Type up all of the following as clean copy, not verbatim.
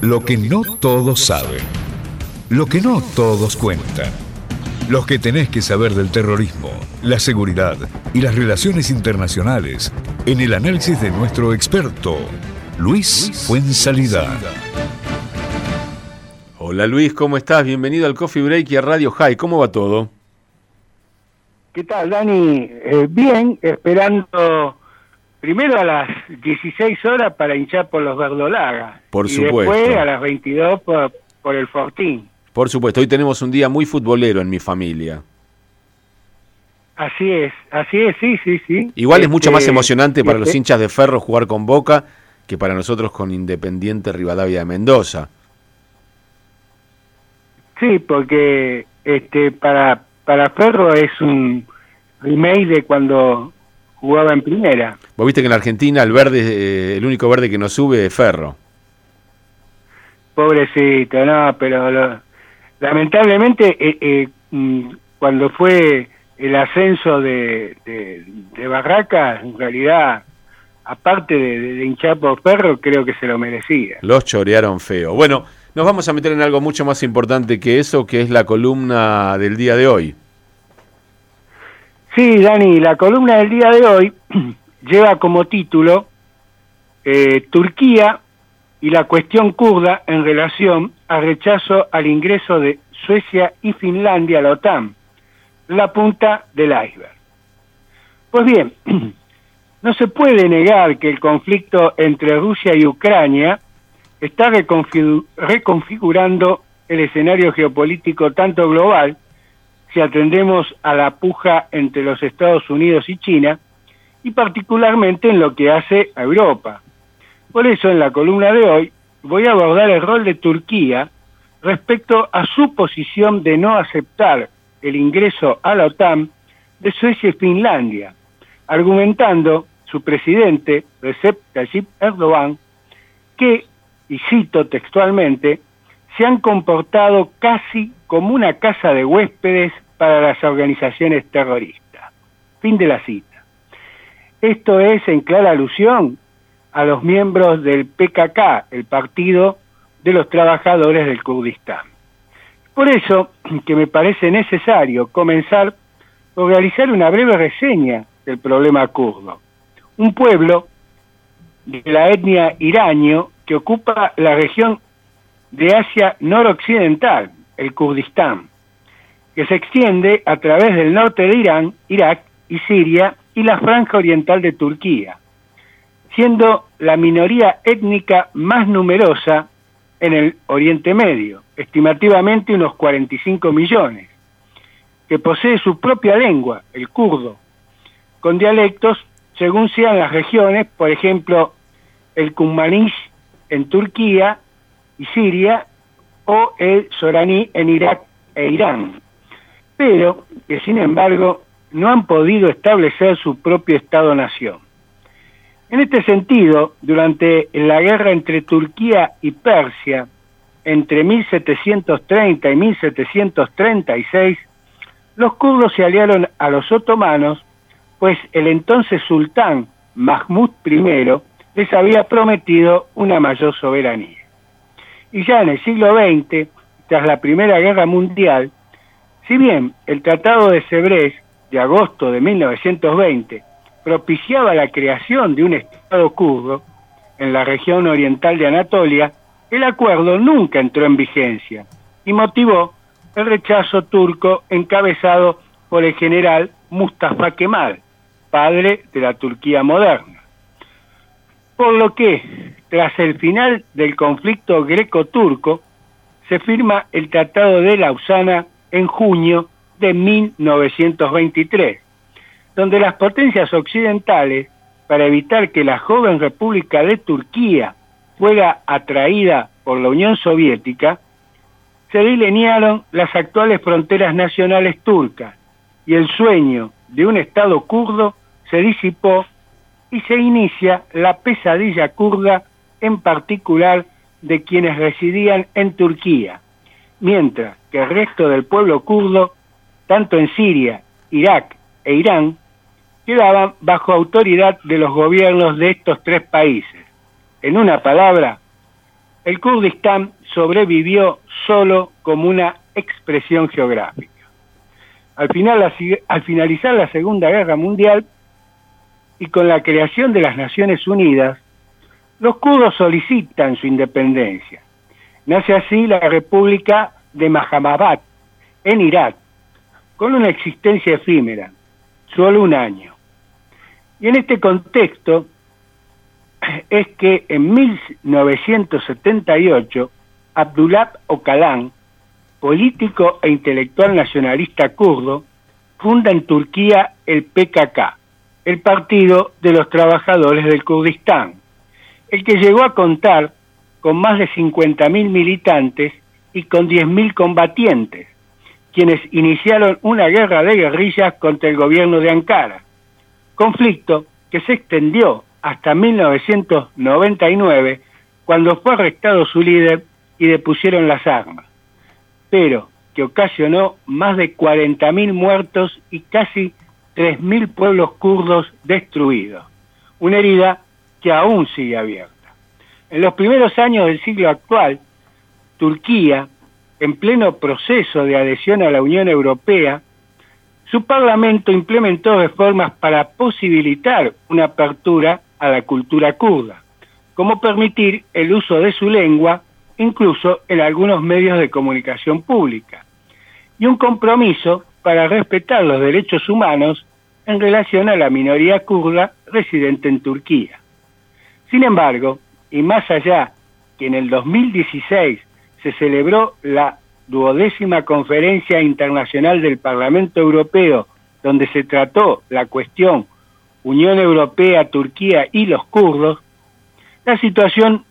Lo que no todos saben. Lo que no todos cuentan. Los que tenés que saber del terrorismo, la seguridad y las relaciones internacionales en el análisis de nuestro experto, Luis Fuenzalida. Hola Luis, ¿cómo estás? Bienvenido al Coffee Break y a Radio High. ¿Cómo va todo? ¿Qué tal, Dani? Bien, esperando primero a las 16 horas para hinchar por los verdolagas. Por y supuesto. Después a las 22 por el Fortín. Por supuesto, hoy tenemos un día muy futbolero en mi familia. Así es, sí. Igual es mucho más emocionante para los hinchas de Ferro jugar con Boca que para nosotros con Independiente Rivadavia de Mendoza. Sí, porque para Ferro es un remake de cuando jugaba en primera. Vos viste que en Argentina el verde, el único verde que nos sube es Ferro. Pobrecito, no, pero lamentablemente cuando fue el ascenso de Barracas, en realidad, aparte de hinchar por Ferro, creo que se lo merecía. Los chorearon feo. Bueno, nos vamos a meter en algo mucho más importante que eso, que es la columna del día de hoy. Sí, Dani, la columna del día de hoy lleva como título Turquía y la cuestión kurda en relación al rechazo al ingreso de Suecia y Finlandia a la OTAN, la punta del iceberg. Pues bien, no se puede negar que el conflicto entre Rusia y Ucrania está reconfigurando el escenario geopolítico tanto global, si atendemos a la puja entre los Estados Unidos y China, y particularmente en lo que hace a Europa. Por eso, en la columna de hoy, voy a abordar el rol de Turquía respecto a su posición de no aceptar el ingreso a la OTAN de Suecia y Finlandia, argumentando su presidente, Recep Tayyip Erdogan, que, y cito textualmente, se han comportado casi como una casa de huéspedes para las organizaciones terroristas. Fin de la cita. Esto es en clara alusión a los miembros del PKK, el Partido de los Trabajadores del Kurdistán. Por eso que me parece necesario comenzar por realizar una breve reseña del problema kurdo. Un pueblo de la etnia iranio que ocupa la región de Asia noroccidental, el Kurdistán, que se extiende a través del norte de Irán, Irak y Siria y la franja oriental de Turquía, siendo la minoría étnica más numerosa en el Oriente Medio, estimativamente unos 45 millones, que posee su propia lengua, el kurdo, con dialectos según sean las regiones, por ejemplo, el Kurmanish en Turquía y Siria, o el Sorani en Irak e Irán, pero que sin embargo no han podido establecer su propio Estado-nación. En este sentido, durante la guerra entre Turquía y Persia, entre 1730 y 1736, los kurdos se aliaron a los otomanos, pues el entonces sultán Mahmud I les había prometido una mayor soberanía. Y ya en el siglo XX, tras la Primera Guerra Mundial, si bien el Tratado de Sèvres de agosto de 1920 propiciaba la creación de un Estado kurdo en la región oriental de Anatolia, el acuerdo nunca entró en vigencia y motivó el rechazo turco encabezado por el general Mustafa Kemal, padre de la Turquía moderna. Por lo que, tras el final del conflicto greco-turco, se firma el Tratado de Lausana en junio de 1923, donde las potencias occidentales, para evitar que la joven República de Turquía fuera atraída por la Unión Soviética, se delinearon las actuales fronteras nacionales turcas, y el sueño de un Estado kurdo se disipó y se inicia la pesadilla kurda, en particular de quienes residían en Turquía, mientras que el resto del pueblo kurdo, tanto en Siria, Irak e Irán, quedaban bajo autoridad de los gobiernos de estos tres países. En una palabra, el Kurdistán sobrevivió solo como una expresión geográfica. Al finalizar la Segunda Guerra Mundial y con la creación de las Naciones Unidas, los kurdos solicitan su independencia. Nace así la República de Mahamabad, en Irak, con una existencia efímera, solo un año. Y en este contexto es que en 1978, Abdullah Öcalan, político e intelectual nacionalista kurdo, funda en Turquía el PKK, el Partido de los Trabajadores del Kurdistán, el que llegó a contar con más de 50.000 militantes y con 10.000 combatientes, quienes iniciaron una guerra de guerrillas contra el gobierno de Ankara, conflicto que se extendió hasta 1999, cuando fue arrestado su líder y depusieron las armas, pero que ocasionó más de 40.000 muertos y casi 3.000 pueblos kurdos destruidos, una herida que aún sigue abierta. En los primeros años del siglo actual, Turquía, en pleno proceso de adhesión a la Unión Europea, su Parlamento implementó reformas para posibilitar una apertura a la cultura kurda, como permitir el uso de su lengua, incluso en algunos medios de comunicación pública, y un compromiso para respetar los derechos humanos en relación a la minoría kurda residente en Turquía. Sin embargo, y más allá que en el 2016 se celebró la 12ª Conferencia Internacional del Parlamento Europeo, donde se trató la cuestión Unión Europea, Turquía y los kurdos, la situación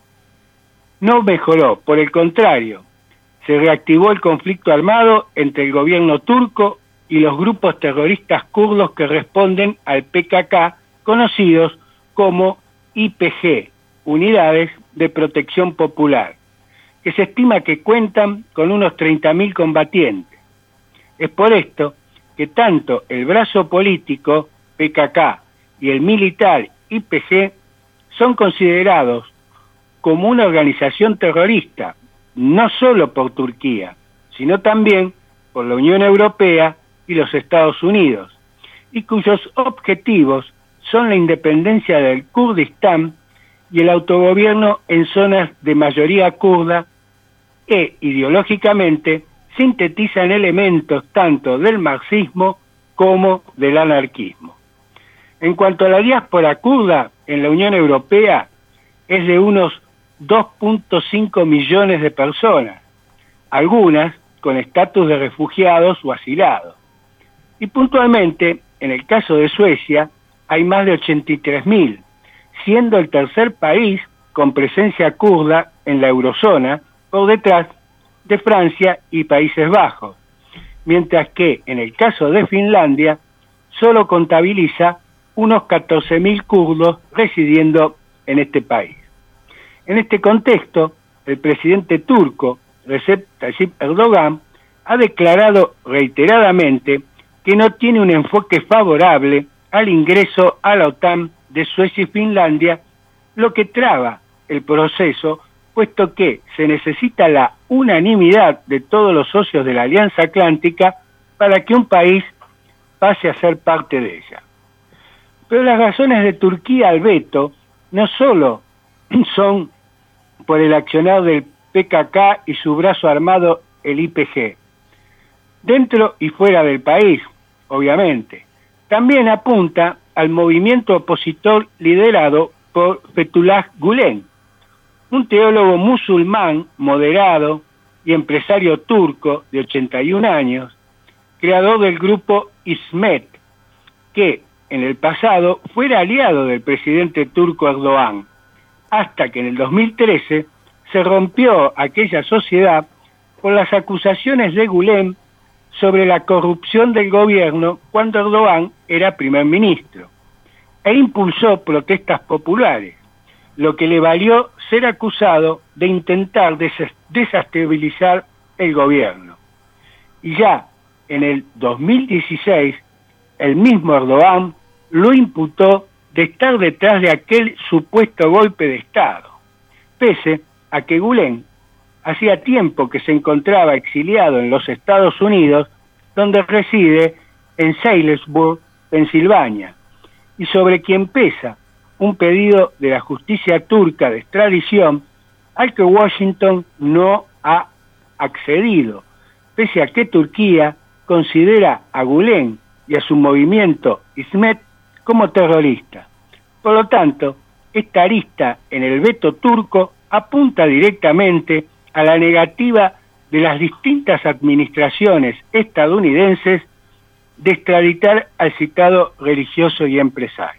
no mejoró, por el contrario, se reactivó el conflicto armado entre el gobierno turco y los grupos terroristas kurdos que responden al PKK, conocidos como IPG, Unidades de Protección Popular, que se estima que cuentan con unos 30.000 combatientes. Es por esto que tanto el brazo político, PKK, y el militar, IPG, son considerados como una organización terrorista, no solo por Turquía, sino también por la Unión Europea y los Estados Unidos, y cuyos objetivos son la independencia del Kurdistán y el autogobierno en zonas de mayoría kurda que ideológicamente sintetizan elementos tanto del marxismo como del anarquismo. En cuanto a la diáspora kurda en la Unión Europea, es de unos 2.5 millones de personas, algunas con estatus de refugiados o asilados. Y puntualmente, en el caso de Suecia, hay más de 83.000, siendo el tercer país con presencia kurda en la eurozona, por detrás de Francia y Países Bajos, mientras que en el caso de Finlandia solo contabiliza unos 14.000 kurdos residiendo en este país. En este contexto, el presidente turco, Recep Tayyip Erdogan, ha declarado reiteradamente que no tiene un enfoque favorable al ingreso a la OTAN de Suecia y Finlandia, lo que traba el proceso, puesto que se necesita la unanimidad de todos los socios de la Alianza Atlántica para que un país pase a ser parte de ella. Pero las razones de Turquía al veto no solo son por el accionar del PKK y su brazo armado, el IPG, dentro y fuera del país, obviamente. También apunta al movimiento opositor liderado por Fethullah Gülen, un teólogo musulmán moderado y empresario turco de 81 años, creador del grupo İsmet, que en el pasado fuera aliado del presidente turco Erdogan, hasta que en el 2013 se rompió aquella sociedad por las acusaciones de Gülen sobre la corrupción del gobierno cuando Erdogan era primer ministro, e impulsó protestas populares, lo que le valió ser acusado de intentar desestabilizar el gobierno. Y ya en el 2016, el mismo Erdogan lo imputó de estar detrás de aquel supuesto golpe de Estado, pese a que Gülen hacía tiempo que se encontraba exiliado en los Estados Unidos, donde reside en Salisbury, Pensilvania, y sobre quien pesa un pedido de la justicia turca de extradición al que Washington no ha accedido, pese a que Turquía considera a Gülen y a su movimiento Hizmet como terrorista. Por lo tanto, esta arista en el veto turco apunta directamente a la negativa de las distintas administraciones estadounidenses de extraditar al citado religioso y empresario.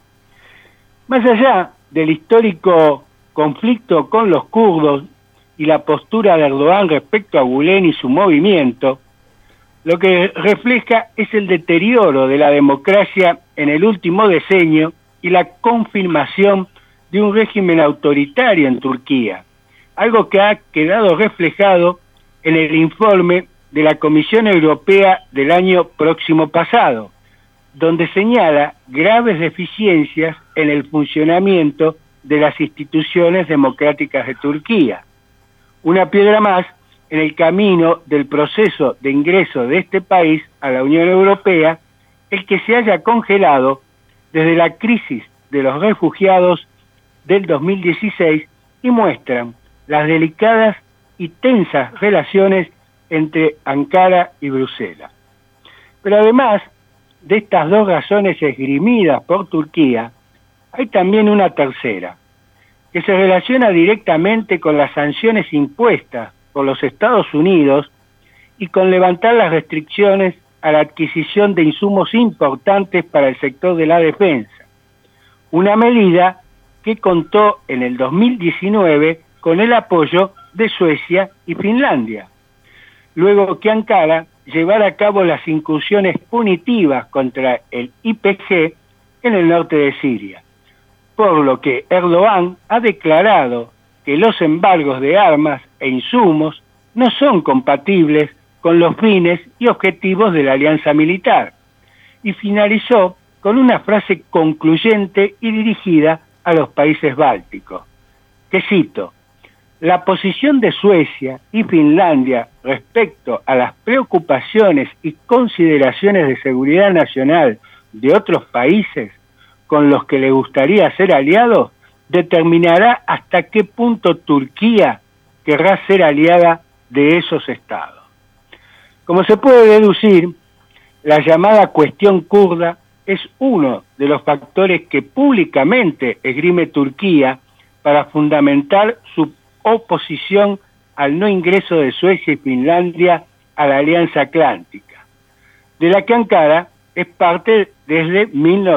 Más allá del histórico conflicto con los kurdos y la postura de Erdogan respecto a Gülen y su movimiento, lo que refleja es el deterioro de la democracia en el último decenio y la confirmación de un régimen autoritario en Turquía, algo que ha quedado reflejado en el informe de la Comisión Europea del año próximo pasado, donde señala graves deficiencias en el funcionamiento de las instituciones democráticas de Turquía. Una piedra más en el camino del proceso de ingreso de este país a la Unión Europea, el que se haya congelado desde la crisis de los refugiados del 2016 y muestran las delicadas y tensas relaciones entre Ankara y Bruselas. Pero además de estas dos razones esgrimidas por Turquía, hay también una tercera, que se relaciona directamente con las sanciones impuestas por los Estados Unidos y con levantar las restricciones a la adquisición de insumos importantes para el sector de la defensa. Una medida que contó en el 2019 con el apoyo de Suecia y Finlandia, luego que Ankara llevara a cabo las incursiones punitivas contra el YPG en el norte de Siria, por lo que Erdogan ha declarado que los embargos de armas e insumos no son compatibles con los fines y objetivos de la alianza militar, y finalizó con una frase concluyente y dirigida a los países bálticos, que cito: la posición de Suecia y Finlandia respecto a las preocupaciones y consideraciones de seguridad nacional de otros países con los que le gustaría ser aliados determinará hasta qué punto Turquía querrá ser aliada de esos estados. Como se puede deducir, la llamada cuestión kurda es uno de los factores que públicamente esgrime Turquía para fundamentar su oposición al no ingreso de Suecia y Finlandia a la Alianza Atlántica, de la que Ankara es parte desde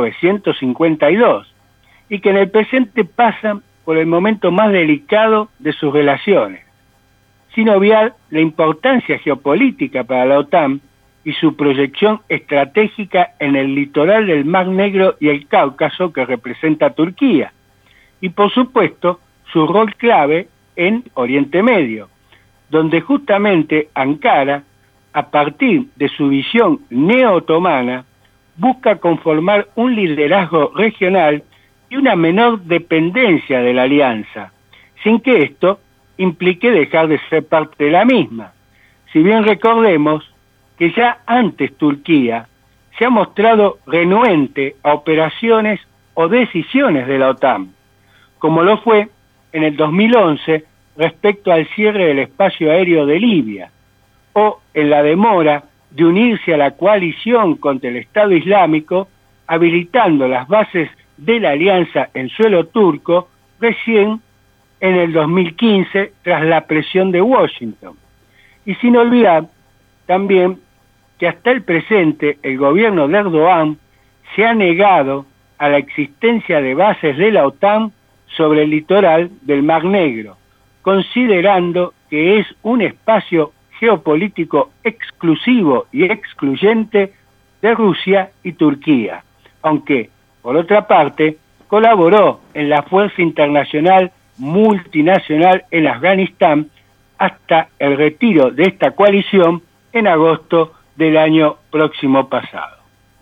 1952, y que en el presente pasan por el momento más delicado de sus relaciones, sin obviar la importancia geopolítica para la OTAN y su proyección estratégica en el litoral del Mar Negro y el Cáucaso que representa Turquía, y por supuesto su rol clave en Oriente Medio, donde justamente Ankara, a partir de su visión neo-otomana, busca conformar un liderazgo regional y una menor dependencia de la alianza, sin que esto implique dejar de ser parte de la misma. Si bien recordemos que ya antes Turquía se ha mostrado renuente a operaciones o decisiones de la OTAN, como lo fue en el 2011 respecto al cierre del espacio aéreo de Libia, o en la demora de unirse a la coalición contra el Estado Islámico, habilitando las bases de la alianza en suelo turco recién en el 2015 tras la presión de Washington. Y sin olvidar también que hasta el presente el gobierno de Erdogan se ha negado a la existencia de bases de la OTAN sobre el litoral del Mar Negro, considerando que es un espacio geopolítico exclusivo y excluyente de Rusia y Turquía, aunque, por otra parte, colaboró en la Fuerza Internacional Multinacional en Afganistán hasta el retiro de esta coalición en agosto del año próximo pasado.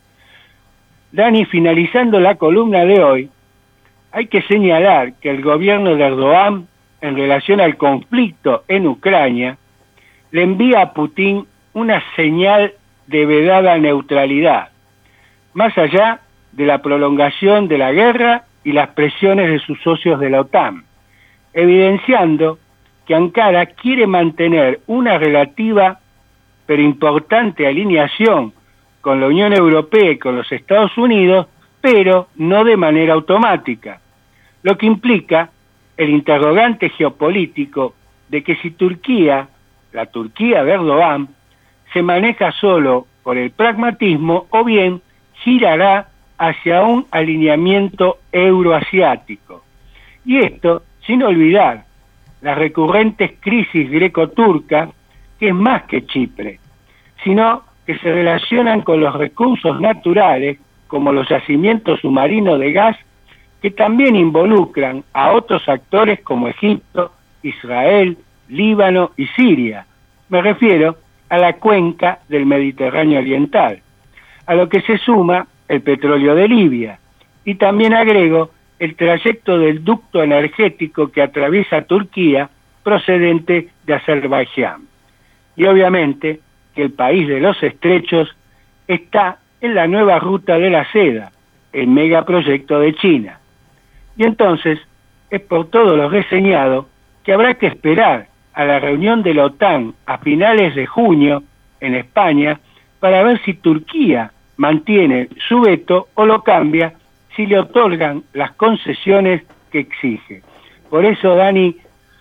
Dani, finalizando la columna de hoy, hay que señalar que el gobierno de Erdogan, en relación al conflicto en Ucrania, le envía a Putin una señal de vedada neutralidad, más allá de la prolongación de la guerra y las presiones de sus socios de la OTAN, evidenciando que Ankara quiere mantener una relativa pero importante alineación con la Unión Europea y con los Estados Unidos, pero no de manera automática, lo que implica el interrogante geopolítico de que si Turquía, la Turquía de Erdogan, se maneja solo por el pragmatismo o bien girará hacia un alineamiento euroasiático. Y esto sin olvidar las recurrentes crisis greco-turcas, que es más que Chipre, sino que se relacionan con los recursos naturales, como los yacimientos submarinos de gas, que también involucran a otros actores como Egipto, Israel, Líbano y Siria. Me refiero a la cuenca del Mediterráneo Oriental, a lo que se suma el petróleo de Libia, y también agrego el trayecto del ducto energético que atraviesa Turquía procedente de Azerbaiyán. Y obviamente que el país de los estrechos está en la nueva ruta de la seda, el megaproyecto de China. Y entonces es por todo lo reseñado que habrá que esperar a la reunión de la OTAN a finales de junio en España para ver si Turquía mantiene su veto o lo cambia si le otorgan las concesiones que exige. Por eso, Dani,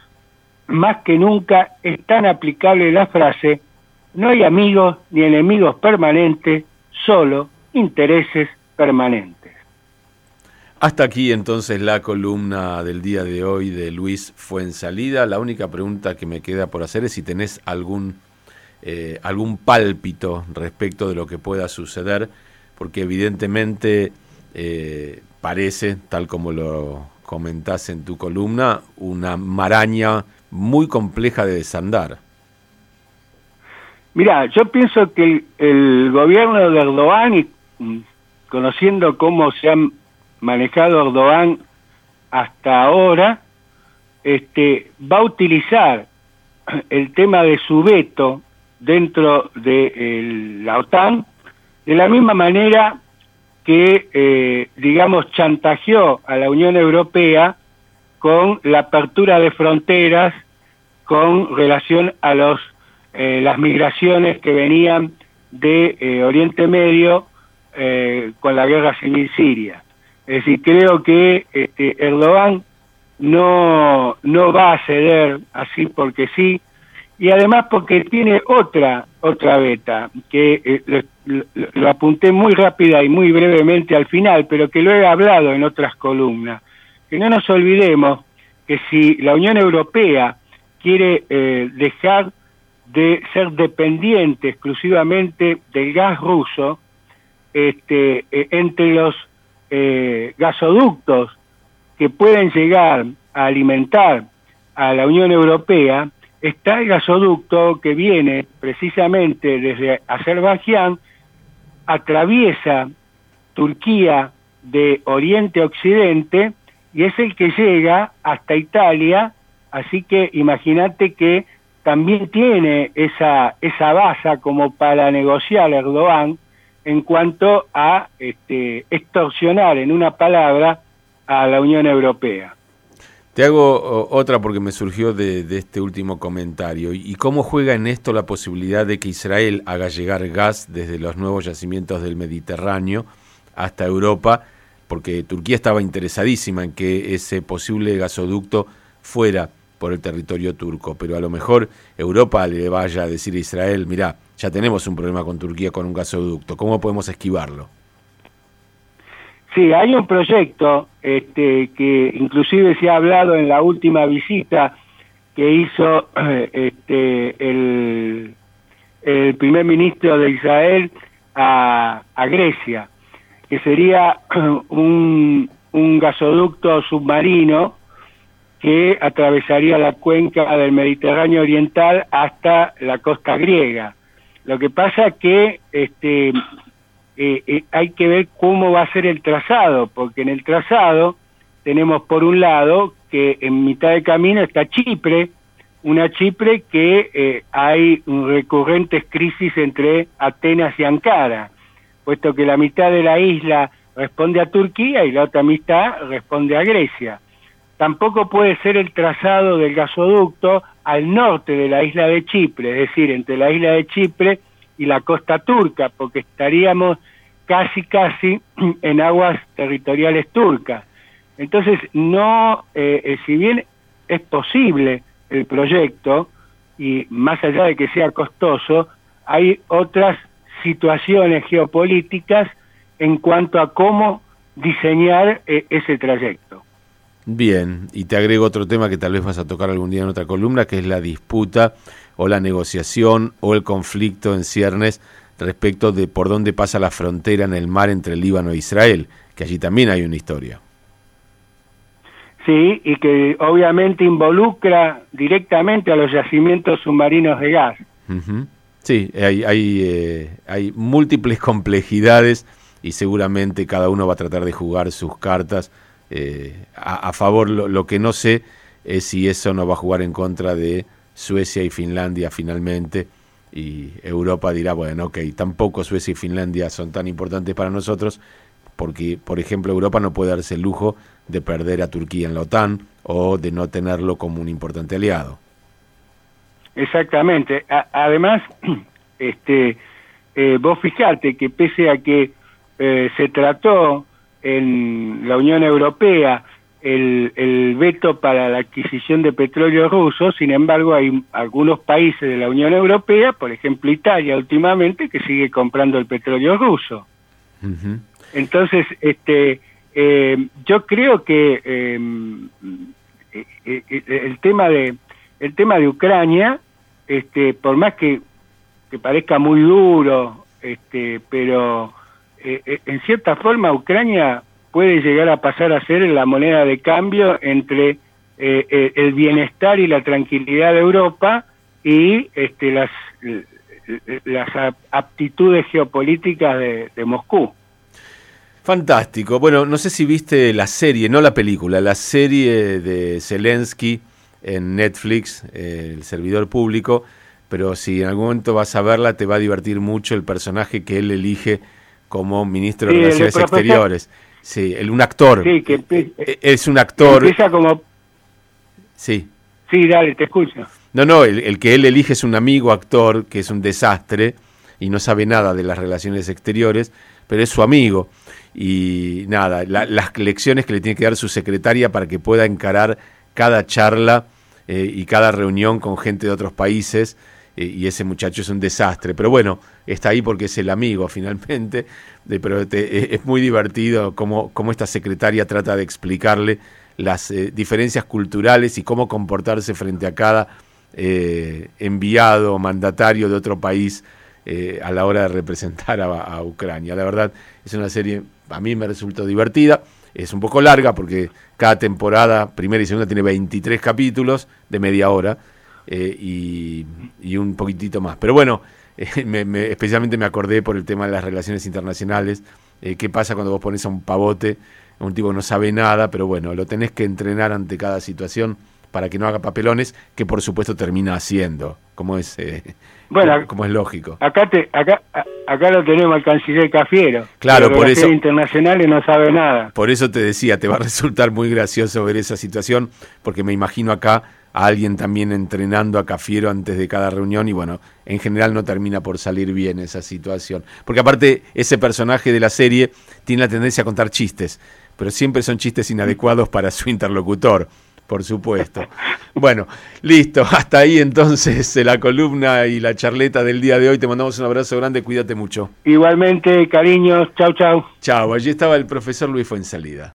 más que nunca es tan aplicable la frase: no hay amigos ni enemigos permanentes, solo intereses permanentes. Hasta aquí entonces la columna del día de hoy de Luis Fuenzalida. La única pregunta que me queda por hacer es si tenés algún pálpito respecto de lo que pueda suceder, porque evidentemente parece, tal como lo comentás en tu columna, una maraña muy compleja de desandar. Mirá, yo pienso que el gobierno de Erdogan, y conociendo cómo se ha manejado Erdogan hasta ahora, va a utilizar el tema de su veto dentro de la OTAN de la misma manera que, chantajeó a la Unión Europea con la apertura de fronteras con relación a las migraciones que venían de Oriente Medio con la guerra civil siria. Es decir, creo que Erdogan no va a ceder así porque sí, y además porque tiene otra beta, que lo apunté muy rápida y muy brevemente al final, pero que lo he hablado en otras columnas. Que no nos olvidemos que si la Unión Europea quiere dejar de ser dependiente exclusivamente del gas ruso, entre los gasoductos que pueden llegar a alimentar a la Unión Europea está el gasoducto que viene precisamente desde Azerbaiyán, atraviesa Turquía de oriente a occidente y es el que llega hasta Italia, así que imagínate que también tiene esa base como para negociar Erdogan en cuanto a extorsionar, en una palabra, a la Unión Europea. Te hago otra porque me surgió de este último comentario. ¿Y cómo juega en esto la posibilidad de que Israel haga llegar gas desde los nuevos yacimientos del Mediterráneo hasta Europa? Porque Turquía estaba interesadísima en que ese posible gasoducto fuera por el territorio turco, pero a lo mejor Europa le vaya a decir a Israel: mirá, ya tenemos un problema con Turquía con un gasoducto, ¿cómo podemos esquivarlo? Sí, hay un proyecto que inclusive se ha hablado en la última visita que hizo el primer ministro de Israel a Grecia, que sería un gasoducto submarino que atravesaría la cuenca del Mediterráneo Oriental hasta la costa griega. Lo que pasa que hay que ver cómo va a ser el trazado, porque en el trazado tenemos por un lado que en mitad de camino está Chipre, una Chipre que hay recurrentes crisis entre Atenas y Ankara, puesto que la mitad de la isla responde a Turquía y la otra mitad responde a Grecia. Tampoco puede ser el trazado del gasoducto al norte de la isla de Chipre, es decir, entre la isla de Chipre y la costa turca, porque estaríamos casi en aguas territoriales turcas. Entonces, no, si bien es posible el proyecto, y más allá de que sea costoso, hay otras situaciones geopolíticas en cuanto a cómo diseñar ese trayecto. Bien, y te agrego otro tema que tal vez vas a tocar algún día en otra columna, que es la disputa o la negociación o el conflicto en ciernes respecto de por dónde pasa la frontera en el mar entre Líbano e Israel, que allí también hay una historia. Sí, y que obviamente involucra directamente a los yacimientos submarinos de gas. Uh-huh. Sí, hay múltiples complejidades y seguramente cada uno va a tratar de jugar sus cartas a favor. Lo que no sé es si eso no va a jugar en contra de Suecia y Finlandia finalmente, y Europa dirá, bueno, ok, tampoco Suecia y Finlandia son tan importantes para nosotros, porque, por ejemplo, Europa no puede darse el lujo de perder a Turquía en la OTAN o de no tenerlo como un importante aliado. Exactamente. Además, vos fijate que pese a que se trató en la Unión Europea el veto para la adquisición de petróleo ruso, sin embargo hay algunos países de la Unión Europea, por ejemplo Italia últimamente, que sigue comprando el petróleo ruso. Uh-huh. Entonces, yo creo que el tema de Ucrania, por más que parezca muy duro, pero en cierta forma Ucrania puede llegar a pasar a ser la moneda de cambio entre el bienestar y la tranquilidad de Europa y las aptitudes geopolíticas de Moscú. Fantástico. Bueno, no sé si viste la serie, no la película, la serie de Zelensky en Netflix, el servidor público, pero si en algún momento vas a verla te va a divertir mucho el personaje que él elige como ministro de Relaciones Exteriores. Sí, un actor. Sí, es un actor. Empieza como... Sí. Sí, dale, te escucho. No, el que él elige es un amigo actor que es un desastre y no sabe nada de las relaciones exteriores, pero es su amigo. Y nada, las lecciones que le tiene que dar su secretaria para que pueda encarar cada charla y cada reunión con gente de otros países, y ese muchacho es un desastre, pero bueno, está ahí porque es el amigo finalmente, pero es muy divertido cómo esta secretaria trata de explicarle las diferencias culturales y cómo comportarse frente a cada enviado o mandatario de otro país a la hora de representar a Ucrania. La verdad, es una serie, a mí me resultó divertida, es un poco larga porque cada temporada, primera y segunda, tiene 23 capítulos de media hora, y un poquitito más. Pero bueno, especialmente me acordé por el tema de las relaciones internacionales, qué pasa cuando vos pones a un pavote, a un tipo que no sabe nada, pero bueno, lo tenés que entrenar ante cada situación para que no haga papelones, que por supuesto termina haciendo, como es como es lógico. Acá lo tenemos al canciller Cafiero. Claro, por eso internacionales no sabe nada. Por eso te decía, te va a resultar muy gracioso ver esa situación, porque me imagino acá a alguien también entrenando a Cafiero antes de cada reunión y bueno, en general no termina por salir bien esa situación. Porque aparte ese personaje de la serie tiene la tendencia a contar chistes, pero siempre son chistes inadecuados para su interlocutor, por supuesto. Bueno, listo, hasta ahí entonces la columna y la charleta del día de hoy. Te mandamos un abrazo grande, cuídate mucho. Igualmente, cariños, chau, chau. Chau, allí estaba el profesor Luis Fuenzalida.